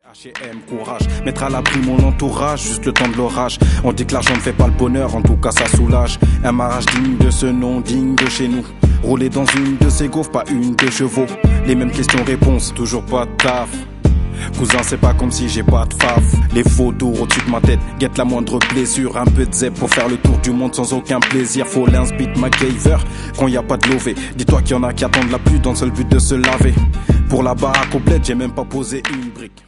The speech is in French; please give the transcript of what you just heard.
H&M, courage, mettre à l'abri mon entourage, juste le temps de l'orage. On dit que l'argent ne fait pas le bonheur, en tout cas ça soulage. Un mariage digne de ce nom, digne de chez nous. Rouler dans une de ces gaufres, pas une de chevaux. Les mêmes questions-réponses, toujours pas de taf. Cousin, c'est pas comme si j'ai pas de faf. Les photos au-dessus de ma tête, guette la moindre blessure. Un peu de zèbre pour faire le tour du monde sans aucun plaisir. Faut l'insbit MacGyver quand y a pas de lové. Dis-toi qu'il y en a qui attendent la pluie dans le seul but de se laver. Pour la baraque au bled, j'ai même pas posé une brique.